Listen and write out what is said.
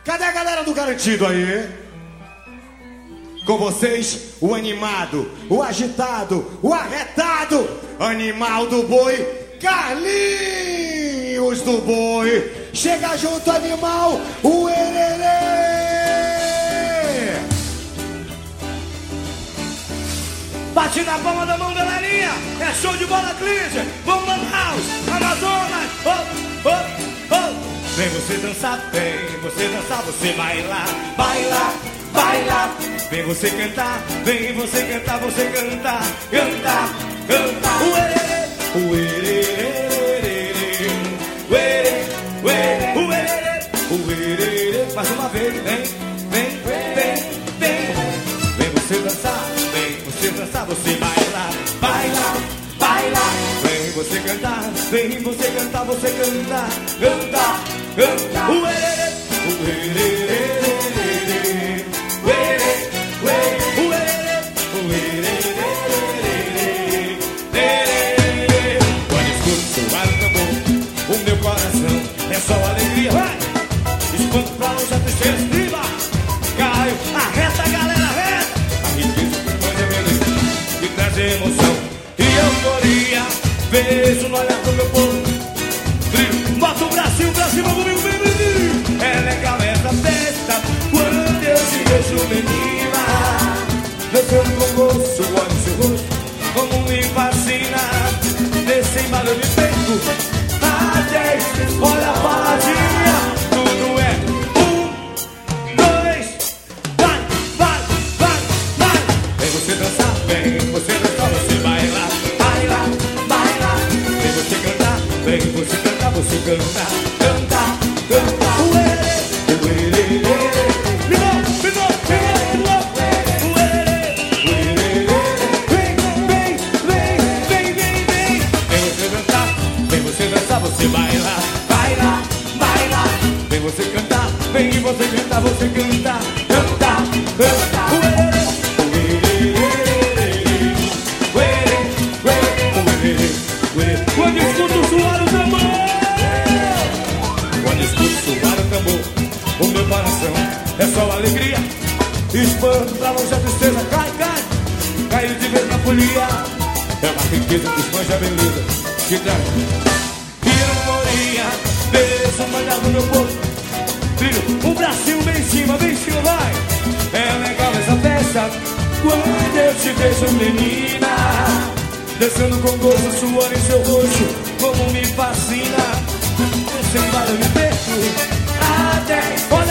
Cadê a galera do Garantido aí? Com vocês, o animado, o agitado, o arretado, animal do boi, Carlinhos do Boi. Chega junto, animal, o Ererê. Bate na palma da mão, galerinha. É show de bola, Clícia. Vamos, Manaus, Amazonas. Oh, oh, oh. Vem você dançar, vem você dançar, você bailar, bailar, bailar. Vem você cantar, vem você cantar, você cantar, cantar, cantar. O ererê, o ererê, o ererê, o ererê, o ererê. Mais uma vez, vem, vem, vem, vem. Vem você dançar, vem você dançar, você bailar, bailar, bailar. Vem você cantar, vem você cantar, você cantar, cantar, cantar. O ererê, o ererê. É só alegria, vai! Espanto pra longe a tristeza, viva! Caio, arreta a galera, arreta! A riqueza que põe a beleza, que traz emoção e euforia. Beijo no olhar do meu povo, brilho, bota o bracinho pra cima comigo, bem. É legal essa festa, quando eu te vejo, menina. Dançando com gosto, olho no seu rosto, como me fascina. Desse embalo de peito. Olha a paladinha, tudo é 1, 2, vai, vai, vai, vai. Vem você dançar, vem você dançar, você bailar, bailar, bailar. Vem você cantar, vem você cantar, você cantar, cantar, cantar. O erê, o erê, limão, limão, limão, o erê, o erê. Vem, vem, vem, vem, vem, vem. Vem você dançar, vem você dançar, você bailar. Você cantar, vem você cantar, você cantar, cantar, cantar. Quando escuto suar o tambor, quando escuto suar o tambor, o meu coração é só alegria. Espanto pra longe a tristeza, cai, cai, caiu de vez na folia. É uma riqueza que espanja a beleza, que traz euforia. Beijo mandado no meu corpo. Um bracinho bem em cima, vai. É legal essa festa, quando eu te vejo, menina. Dançando com gosto, suor em seu rosto, como me fascina. Você embala, me perco até.